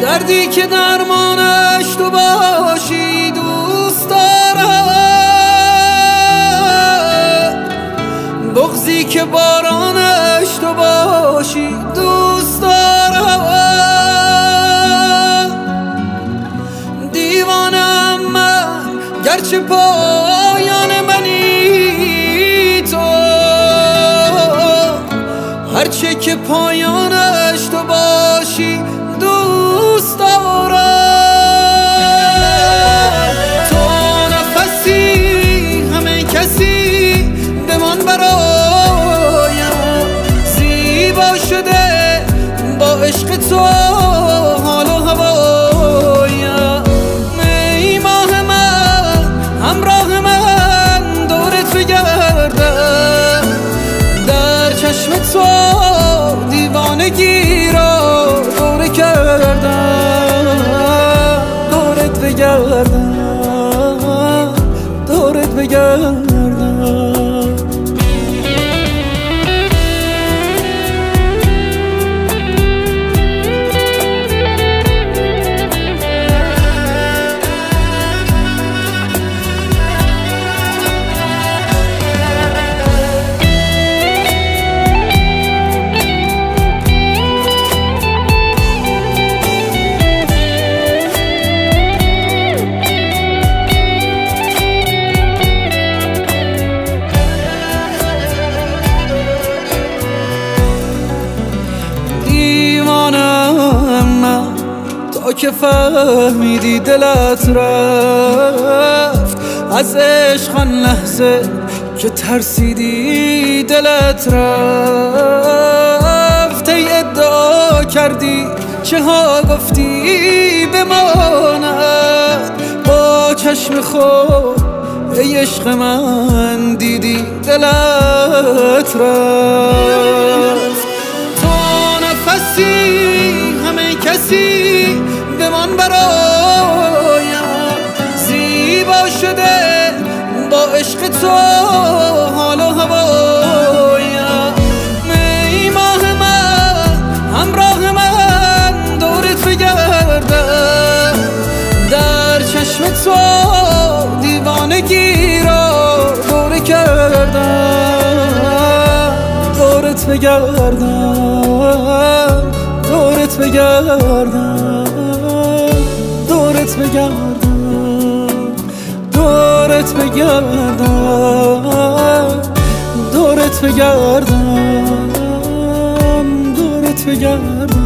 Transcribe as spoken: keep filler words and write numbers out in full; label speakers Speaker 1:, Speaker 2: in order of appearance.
Speaker 1: دردی که درمانش تو باشی دوست دارم، بغضی که بارانش تو باشی دوست دارم. دیوانم من گرچه پایان منی تو، هرچه که پایانش تو باشی دوست دارم. تو نفسی همه کسی بمان برایم، زیبا شده با عشق تو حال و هوایم. ای ماه من همراه من دورت بگردم، در چشم تو دیوانگی را دوره کردم، دورت بگردم، دورت بگردم. تا که فهمیدی دلت رفت از عشق، آن لحظه که ترسیدی دلت رفت. ای ادعا کردی چه ها گفتی بماند، با چشم خود ای عشق من دیدی دلت رفت. تو نفسی همه کسی بمان برایم، زیبا شده با عشق تو حال و هوایم. ای ماه من همراه من دورت بگردم، در چشم تو دیوانگی را دوره کردم، دورت بگردم، دورت بگردم، دورت بگردم، دورت بگردم، دورت بگردم، دورت بگردم.